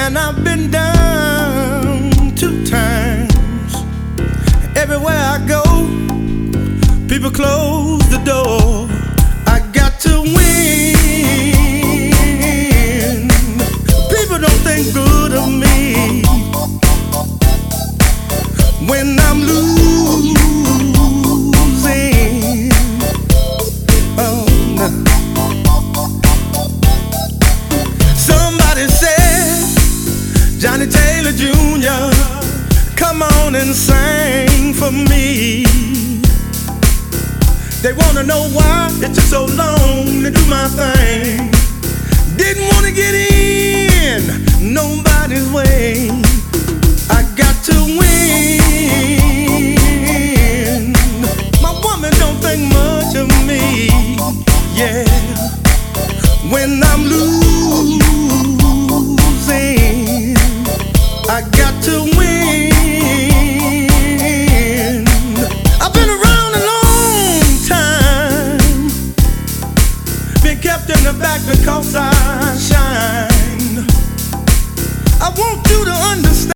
and I've been down 2 times. Everywhere I go, people close the door. I got to win. People don't think good of me when I'm losing. Oh, no. Somebody said, Johnny Taylor Jr., come on and sing for me. They wanna know why it took so long to do my thing. Didn't wanna get in nobody's way. I got to win. My woman don't think much of me, yeah, when I'm losing. I got to win. I've been around a long time, been kept in the back because I shine. I want you to understand.